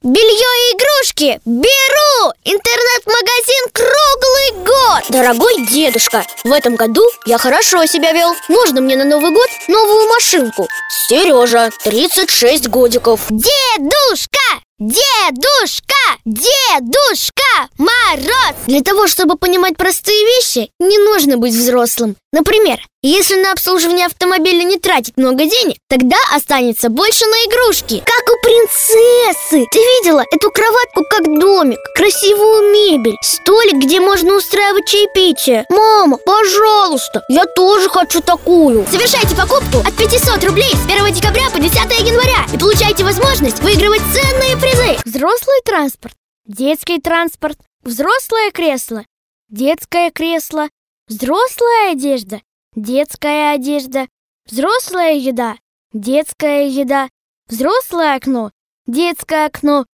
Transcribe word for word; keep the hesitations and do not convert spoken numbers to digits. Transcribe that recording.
Белье и игрушки беру! Интернет-магазин круглый год! Дорогой дедушка, в этом году я хорошо себя вел. Можно мне на Новый год новую машинку? Сережа, тридцать шесть годиков. Дедушка! Дедушка! Дедушка! Мороз! Для того, чтобы понимать простые вещи, не нужно быть взрослым. Например, если на обслуживание автомобиля не тратить много денег, тогда останется больше на игрушки. Как у принцессы! Ты видела эту кроватку как домик, красивую мебель, столик, где можно устраивать чаепитие? Мама, пожалуйста, я тоже хочу такую. Совершайте покупку от пятисот рублей с первого декабря по десятое января и получайте возможность выигрывать ценные призы. Взрослый транспорт, детский транспорт, взрослое кресло, детское кресло, взрослая одежда, детская одежда, взрослая еда, детская еда, взрослое окно, детское окно,